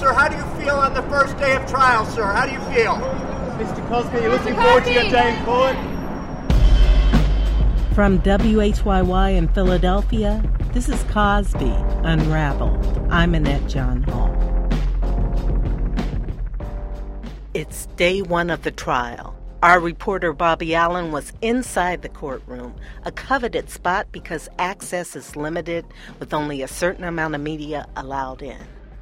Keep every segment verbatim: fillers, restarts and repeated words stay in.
sir. How do you feel on the first day of trial, sir? How do you feel? Mister Cosby, you're looking forward to your day in court? From W H Y Y in Philadelphia, this is Cosby Unraveled. I'm Annette John Hall. It's day one of the trial. Our reporter Bobby Allen was inside the courtroom, a coveted spot because access is limited with only a certain amount of media allowed in.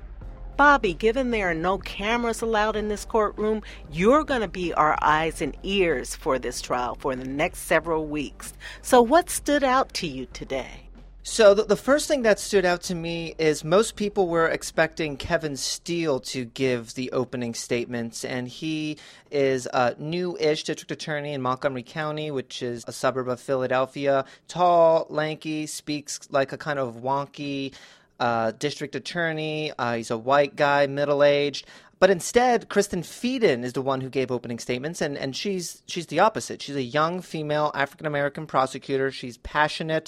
Bobby, given there are no cameras allowed in this courtroom, you're going to be our eyes and ears for this trial for the next several weeks. So what stood out to you today? So the, the first thing that stood out to me is most people were expecting Kevin Steele to give the opening statements, and he is a new-ish district attorney in Montgomery County, which is a suburb of Philadelphia. Tall, lanky, speaks like a kind of wonky uh, district attorney. Uh, he's a white guy, middle-aged. But instead, Kristen Fieden is the one who gave opening statements, and, and she's she's the opposite. She's a young female African-American prosecutor. She's passionate.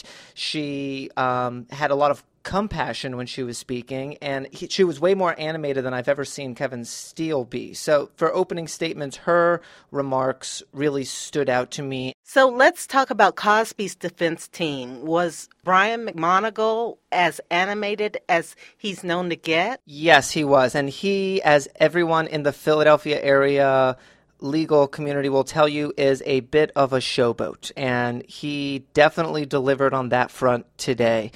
She um, had a lot of compassion when she was speaking, and he, she was way more animated than I've ever seen Kevin Steele be. So for opening statements, her remarks really stood out to me. So let's talk about Cosby's defense team. Was Brian McMonagle as animated as he's known to get? Yes, he was. And he, as everyone in the Philadelphia area legal community will tell you, is a bit of a showboat. And he definitely delivered on that front today.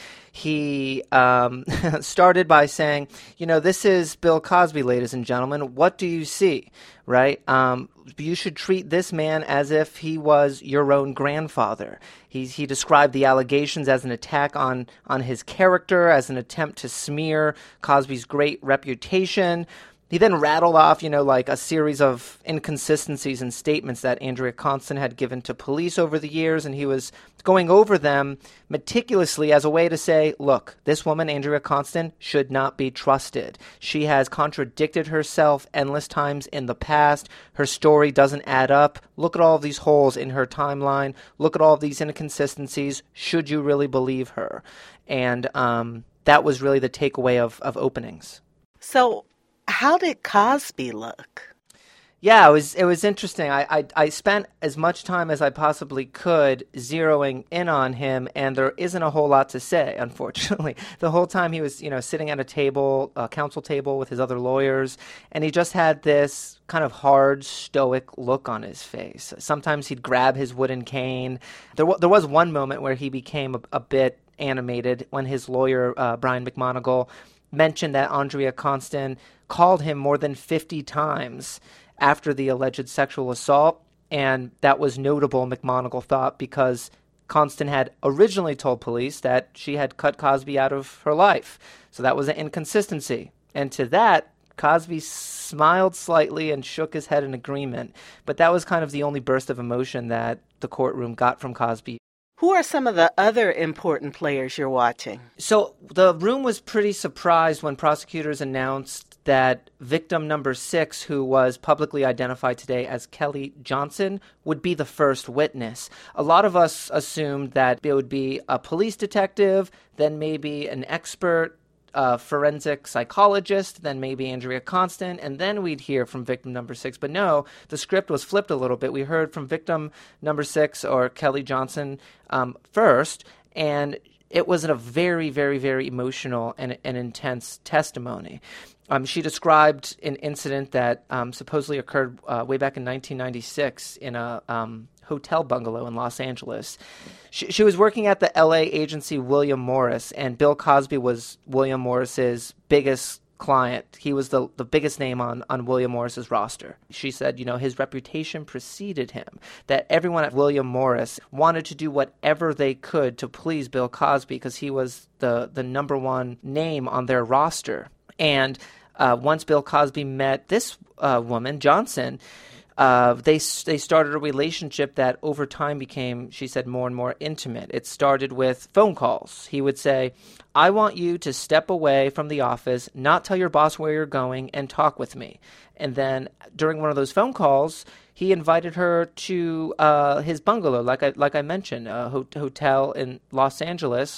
He um, started by saying, you know, this is Bill Cosby, ladies and gentlemen. What do you see, right? Um, you should treat this man as if he was your own grandfather. He, he described the allegations as an attack on, on his character, as an attempt to smear Cosby's great reputation. He then rattled off, you know, like a series of inconsistencies and statements that Andrea Constant had given to police over the years, and he was going over them meticulously as a way to say, look, this woman, Andrea Constant, should not be trusted. She has contradicted herself endless times in the past. Her story doesn't add up. Look at all of these holes in her timeline. Look at all of these inconsistencies. Should you really believe her? And um, that was really the takeaway of, of openings. So how did Cosby look? Yeah, it was it was interesting. I, I I spent as much time as I possibly could zeroing in on him, and there isn't a whole lot to say, unfortunately. The whole time he was, you know, sitting at a table, a counsel table with his other lawyers, and he just had this kind of hard, stoic look on his face. Sometimes he'd grab his wooden cane. There, w- there was one moment where he became a, a bit animated when his lawyer, uh, Brian McMonagle, mentioned that Andrea Constant called him more than fifty times after the alleged sexual assault, and that was notable, McMonagle thought, because Constant had originally told police that she had cut Cosby out of her life. So that was an inconsistency. And to that, Cosby smiled slightly and shook his head in agreement. But that was kind of the only burst of emotion that the courtroom got from Cosby. Who are some of the other important players you're watching? So the room was pretty surprised when prosecutors announced that victim number six, who was publicly identified today as Kelly Johnson, would be the first witness. A lot of us assumed that it would be a police detective, then maybe an expert uh, forensic psychologist, then maybe Andrea Constant, and then we'd hear from victim number six. But no, the script was flipped a little bit. We heard from victim number six, or Kelly Johnson, um, first, and it was a very, very, very emotional and, and intense testimony. Um, she described an incident that um, supposedly occurred uh, way back in nineteen ninety-six in a um, hotel bungalow in Los Angeles. She, she was working at the L A agency William Morris, and Bill Cosby was William Morris's biggest client. He was the, the biggest name on, on William Morris's roster. She said, you know, his reputation preceded him, that everyone at William Morris wanted to do whatever they could to please Bill Cosby because he was the, the number one name on their roster. And Uh, once Bill Cosby met this uh, woman, Johnson, uh, they they started a relationship that over time became, she said, more and more intimate. It started with phone calls. He would say, I want you to step away from the office, not tell your boss where you're going, and talk with me. And then during one of those phone calls, he invited her to uh, his bungalow, like I, like I mentioned, a ho- hotel in Los Angeles.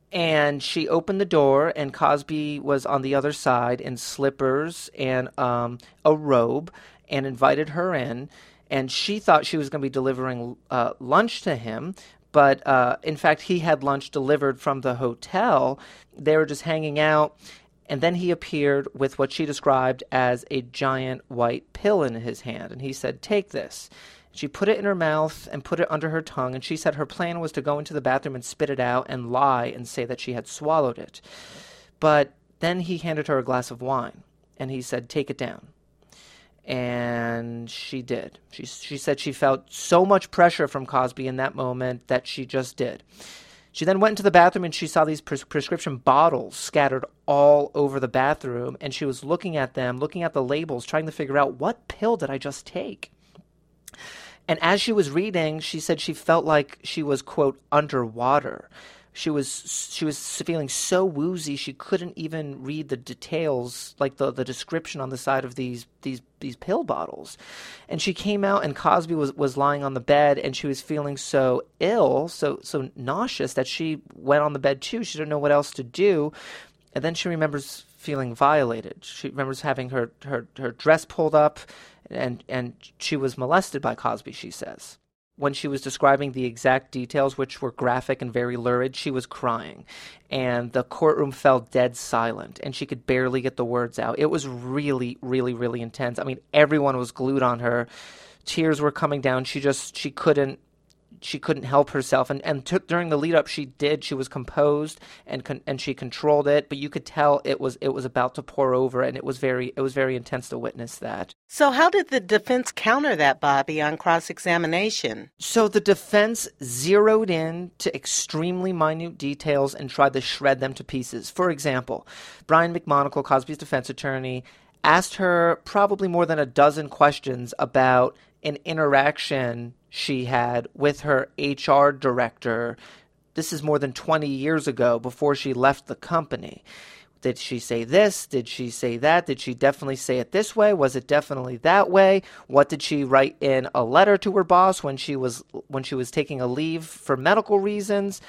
And she opened the door, and Cosby was on the other side in slippers and um, a robe, and invited her in. And she thought she was going to be delivering uh, lunch to him, but uh, in fact, he had lunch delivered from the hotel. They were just hanging out, and then he appeared with what she described as a giant white pill in his hand, and he said, "Take this." She put it in her mouth and put it under her tongue, and she said her plan was to go into the bathroom and spit it out and lie and say that she had swallowed it. But then he handed her a glass of wine, and he said, "Take it down." And she did. She, she said she felt so much pressure from Cosby in that moment that she just did. She then went into the bathroom, and she saw these pres- prescription bottles scattered all over the bathroom, and she was looking at them, looking at the labels, trying to figure out, what pill did I just take? And as she was reading, she said she felt like she was, quote, underwater. She was she was feeling so woozy she couldn't even read the details, like the, the description on the side of these these these pill bottles. And she came out, and Cosby was, was lying on the bed, and she was feeling so ill, so so nauseous, that she went on the bed too. She didn't know what else to do. And then she remembers feeling violated. She remembers having her, her, her dress pulled up, and, and she was molested by Cosby, she says. When she was describing the exact details, which were graphic and very lurid, she was crying. And the courtroom fell dead silent, and she could barely get the words out. It was really, really, really intense. I mean, everyone was glued on her. Tears were coming down. She just, she couldn't, she couldn't help herself. And, and took, during the lead up, she did, she was composed and con, and she controlled it, but you could tell it was, it was about to pour over, and it was very, it was very intense to witness that. So how did the defense counter that, Bobby, on cross-examination? So the defense zeroed in to extremely minute details and tried to shred them to pieces. For example, Brian McMonagle, Cosby's defense attorney, asked her probably more than a dozen questions about an interaction she had with her H R director. This is more than twenty years ago, before she left the company. Did she say this? Did she say that? Did she definitely say it this way? Was it definitely that way? What did she write in a letter to her boss when she was when she was taking a leave for medical reasons?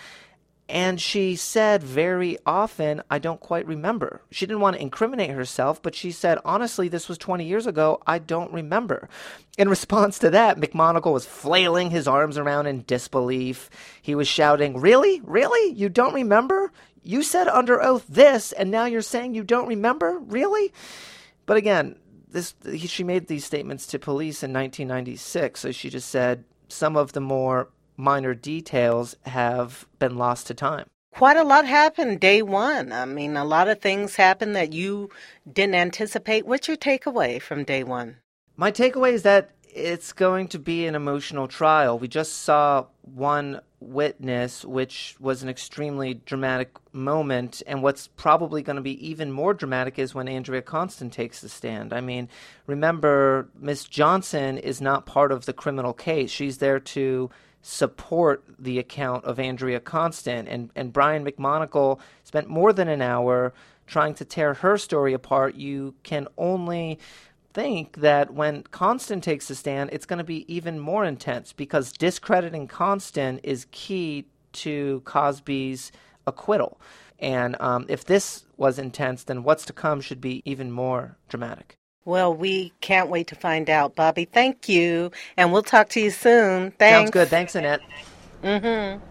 And she said very often, "I don't quite remember." She didn't want to incriminate herself, but she said, "Honestly, this was twenty years ago. I don't remember." In response to that, McMonagle was flailing his arms around in disbelief. He was shouting, "Really? Really? You don't remember? You said under oath this, and now you're saying you don't remember? Really?" But again, this he, she made these statements to police in nineteen ninety-six, so she just said some of the more minor details have been lost to time. Quite a lot happened day one. I mean, a lot of things happened that you didn't anticipate. What's your takeaway from day one? My takeaway is that it's going to be an emotional trial. We just saw one witness, which was an extremely dramatic moment, and what's probably going to be even more dramatic is when Andrea Constand takes the stand. I mean, remember, Miss Johnson is not part of the criminal case. She's there to support the account of Andrea Constand, and, and Brian McMonagle spent more than an hour trying to tear her story apart. You can only think that when Constand takes the stand, it's going to be even more intense, because discrediting Constand is key to Cosby's acquittal. And um, if this was intense, then what's to come should be even more dramatic. Well, we can't wait to find out, Bobby. Thank you, and we'll talk to you soon. Thanks. Sounds good. Thanks, Annette. Mm-hmm.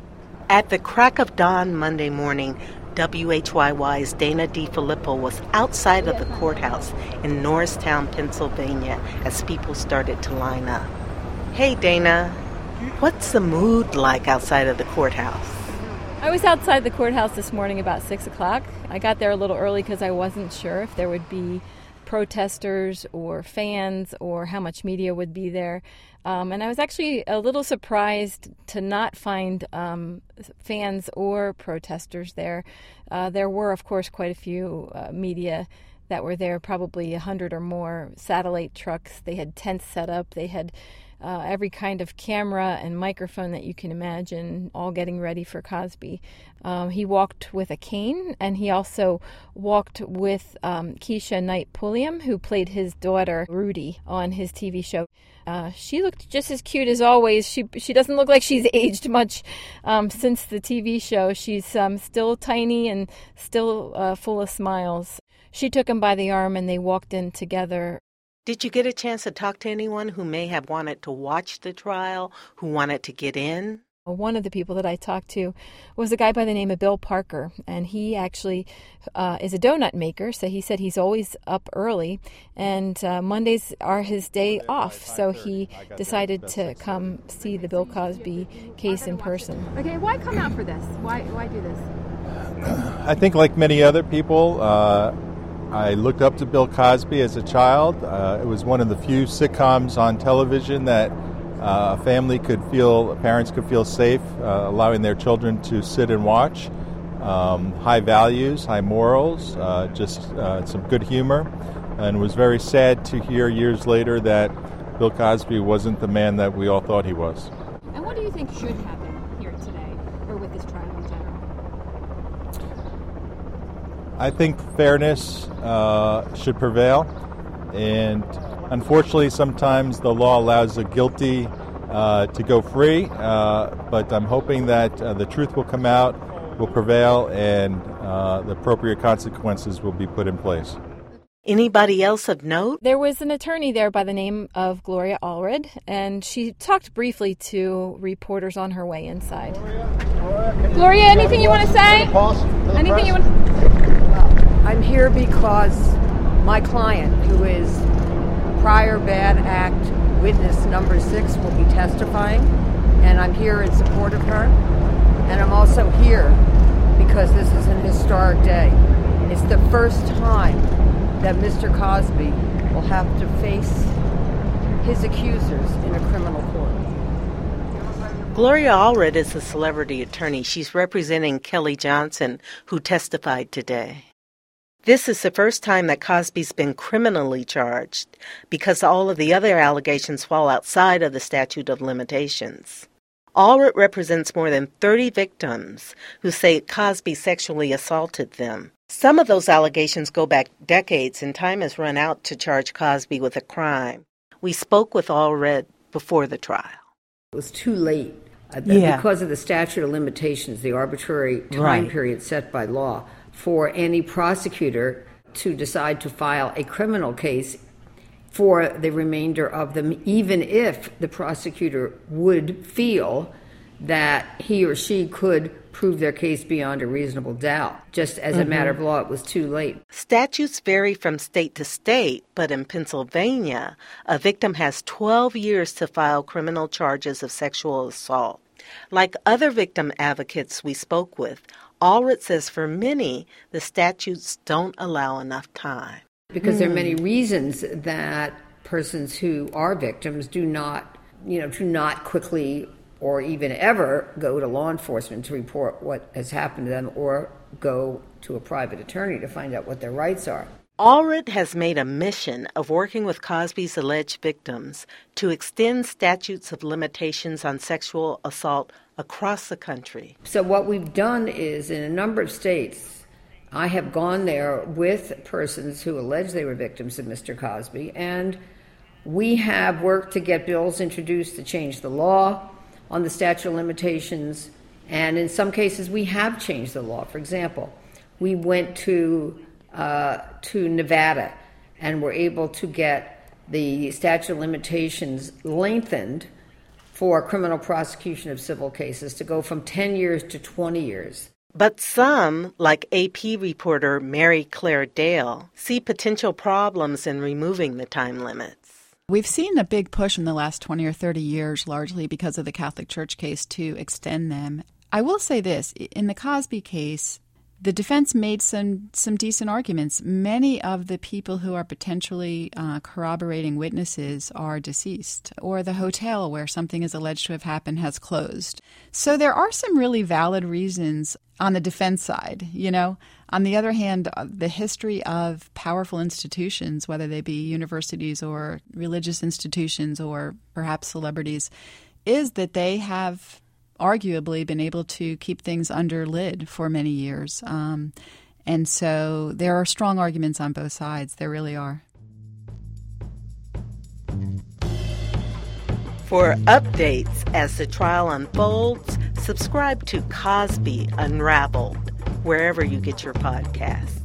At the crack of dawn Monday morning, W H Y Y's Dana DeFilippo was outside of the courthouse in Norristown, Pennsylvania, as people started to line up. Hey, Dana, what's the mood like outside of the courthouse? I was outside the courthouse this morning about six o'clock. I got there a little early because I wasn't sure if there would be protesters or fans or how much media would be there. Um, and I was actually a little surprised to not find um, fans or protesters there. Uh, there were, of course, quite a few uh, media that were there, probably a hundred or more satellite trucks. They had tents set up. They had uh, every kind of camera and microphone that you can imagine, all getting ready for Cosby. Um, he walked with a cane, and he also walked with um, Keisha Knight Pulliam, who played his daughter, Rudy, on his T V show. Uh, she looked just as cute as always. She she doesn't look like she's aged much um, since the T V show. She's um, still tiny and still uh, full of smiles. She took him by the arm, and they walked in together. Did you get a chance to talk to anyone who may have wanted to watch the trial, who wanted to get in? One of the people that I talked to was a guy by the name of Bill Parker, and he actually uh, is a donut maker, so he said he's always up early, and uh, Mondays are his day off, so he decided to come see the Bill Cosby case in person. Okay, why come out for this? Why, why do this? I think like many other people, uh, I looked up to Bill Cosby as a child. Uh, it was one of the few sitcoms on television that Uh, a family could feel, parents could feel safe, uh, allowing their children to sit and watch. Um, high values, high morals, uh, just uh, some good humor. And it was very sad to hear years later that Bill Cosby wasn't the man that we all thought he was. And what do you think should happen here today, or with this trial in general? I think fairness uh, should prevail. And unfortunately, sometimes the law allows the guilty uh, to go free, uh, but I'm hoping that uh, the truth will come out, will prevail, and uh, the appropriate consequences will be put in place. Anybody else of note? There was an attorney there by the name of Gloria Allred, and she talked briefly to reporters on her way inside. Gloria, anything you want to say? Anything you want to... I'm here because my client, who is prior bad act witness number six, will be testifying, and I'm here in support of her. And I'm also here because this is an historic day. It's the first time that Mister Cosby will have to face his accusers in a criminal court. Gloria Allred is a celebrity attorney. She's representing Kelly Johnson, who testified today. This is the first time that Cosby's been criminally charged because all of the other allegations fall outside of the statute of limitations. Allred represents more than thirty victims who say Cosby sexually assaulted them. Some of those allegations go back decades, and time has run out to charge Cosby with a crime. We spoke with Allred before the trial. It was too late. Yeah. Because of the statute of limitations, the arbitrary time Right. period set by law, for any prosecutor to decide to file a criminal case for the remainder of them, even if the prosecutor would feel that he or she could prove their case beyond a reasonable doubt. Just as a matter of law, it was too late. Statutes vary from state to state, but in Pennsylvania, a victim has twelve years to file criminal charges of sexual assault. Like other victim advocates we spoke with, Allred says for many, the statutes don't allow enough time. Because there are many reasons that persons who are victims do not, you know, do not quickly or even ever go to law enforcement to report what has happened to them or go to a private attorney to find out what their rights are. Allred has made a mission of working with Cosby's alleged victims to extend statutes of limitations on sexual assault across the country. So what we've done is, in a number of states, I have gone there with persons who allege they were victims of Mister Cosby, and we have worked to get bills introduced to change the law on the statute of limitations, and in some cases we have changed the law. For example, we went to uh, to Nevada and were able to get the statute of limitations lengthened for criminal prosecution of civil cases to go from ten years to twenty years. But some, like A P reporter Mary Claire Dale, see potential problems in removing the time limits. We've seen a big push in the last twenty or thirty years, largely because of the Catholic Church case, to extend them. I will say this, in the Cosby case, the defense made some, some decent arguments. Many of the people who are potentially uh, corroborating witnesses are deceased, or the hotel where something is alleged to have happened has closed. So there are some really valid reasons on the defense side, you know. On the other hand, the history of powerful institutions, whether they be universities or religious institutions or perhaps celebrities, is that they have arguably been able to keep things under lid for many years. Um, and so there are strong arguments on both sides. There really are. For updates as the trial unfolds, subscribe to Cosby Unraveled, wherever you get your podcasts.